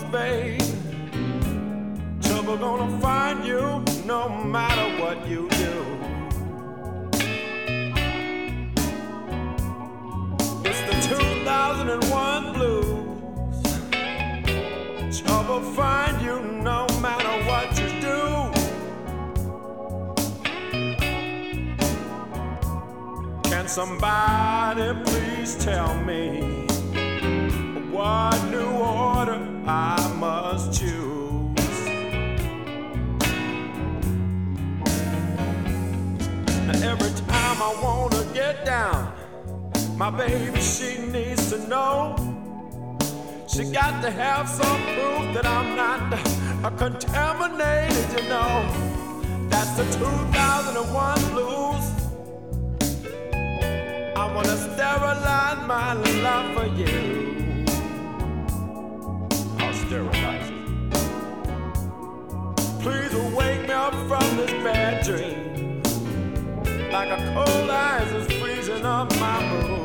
fade. Trouble gonna find you no matter what you do. It's the 2001 blues. Trouble find you no matter what you do. Can somebody please tell me what new order I must choose? Now every time I wanna get down, my baby, she needs to know. She got to have some proof that I'm not contaminated, you know. That's the 2001 blues. I wanna sterilize my love for you. I'll sterilize it. Please wake me up from this bad dream, like a cold ice is freezing up my mood.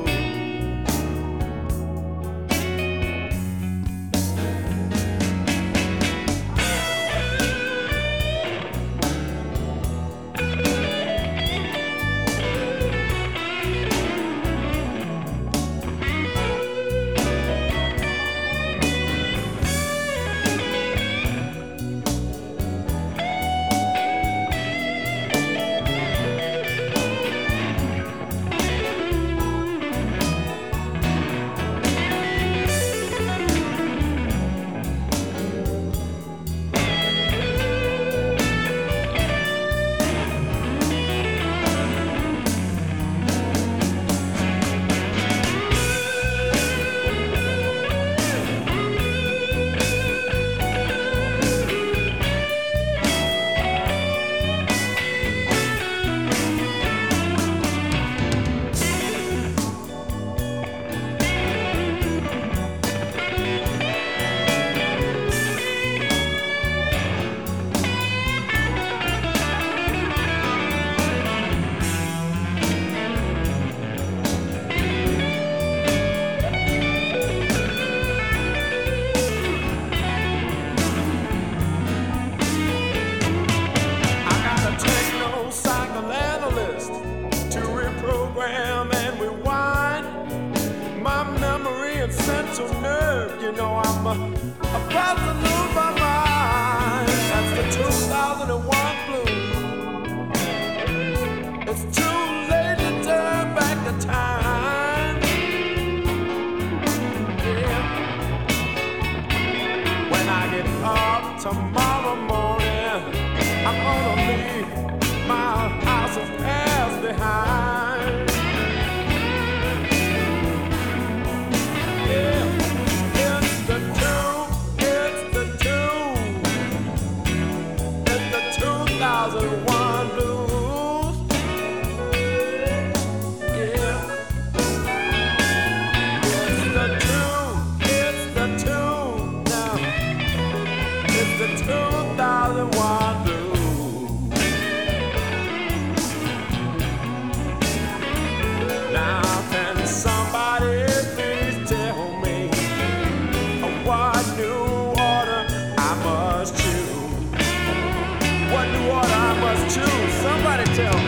Central nerve, you know I'm about to lose my mind. That's the 2001 blues. It's too late to turn back the time. Yeah. When I get up tomorrow morning, I'm gonna leave my house of past behind. One blues, yeah. It's the tune now. It's the 2001 blues. Now can somebody please tell me what new order I must choose? What new order I must choose? Somebody tell me.